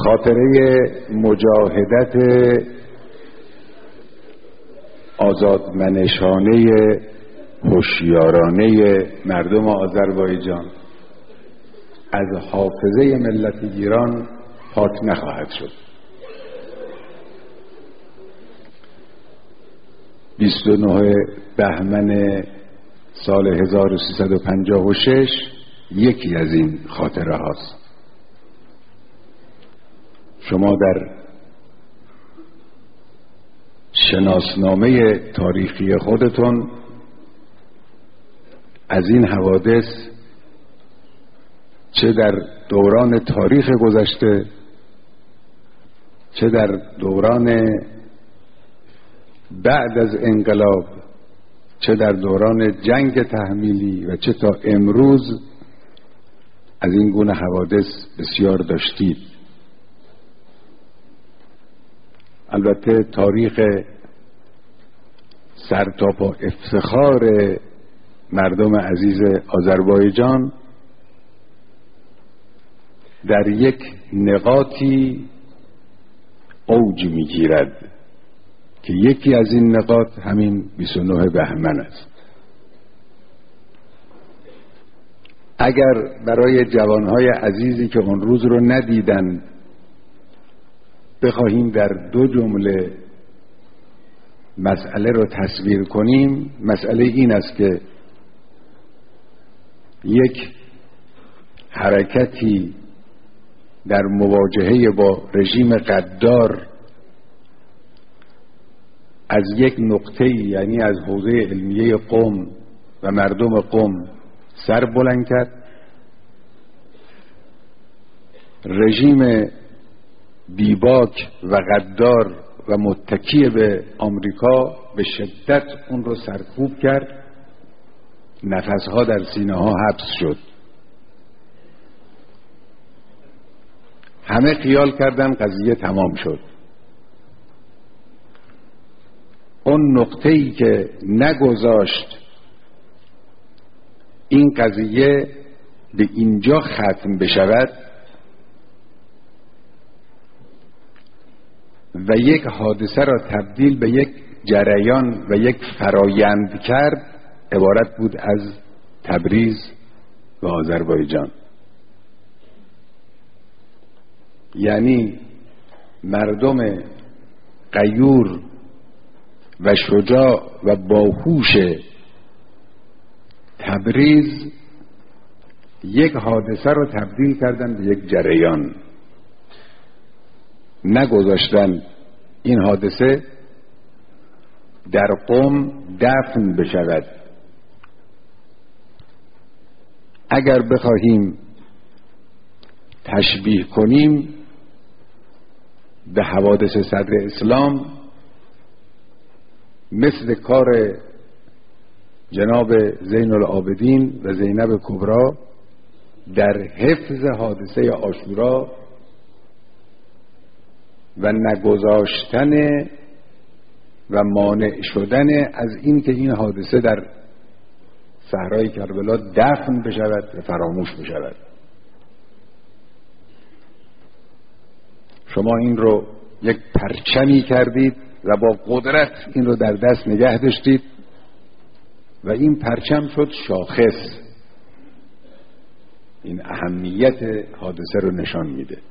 خاطره مجاهدت آزادمنشانه هوشیارانه مردم آذربایجان از حافظه ملت ایران پاک نخواهد شد. 29 بهمن سال 1356 یکی از این خاطره هاست. شما در شناسنامه تاریخی خودتون از این حوادث چه در دوران تاریخ گذشته چه در دوران بعد از انقلاب چه در دوران جنگ تحمیلی و چه تا امروز از این گونه حوادث بسیار داشتید. البته تاریخ سرتاپا افتخار مردم عزیز آذربایجان در یک نقاطی اوج میگیرد که یکی از این نقاط همین 29 بهمن است. اگر برای جوانهای عزیزی که اون روز رو ندیدن بخواهیم در دو جمله مسئله رو تصویر کنیم، مسئله این است که یک حرکتی در مواجهه با رژیم غدار از یک نقطه، یعنی از حوزه علمیه قم و مردم قم سر بلند کرد. رژیم بیباک و غدار و متکی به آمریکا به شدت اون رو سرکوب کرد. نفسها در سینه ها حبس شد. همه خیال کردن قضیه تمام شد. اون نقطه‌ای که نگذاشت این قضیه به اینجا ختم بشود و یک حادثه را تبدیل به یک جریان و یک فرایند کرد، عبارت بود از تبریز و آذربایجان. یعنی مردم غیور و شجاع و باهوش تبریز یک حادثه رو تبدیل کردن به یک جریان. نگذاشتن این حادثه در قم دفن بشود. اگر بخواهیم تشبیه کنیم به حوادث صدر اسلام، مثل کار جناب زین العابدین و زینب کبرا در حفظ حادثه عاشورا و نگذاشتن و مانع شدن از این که این حادثه در صحرای کربلا دفن بشود و فراموش بشود. شما این رو یک پرچمی کردید و با قدرت این رو در دست نگه داشتید و این پرچم شد شاخص. این اهمیت حادثه رو نشان میده.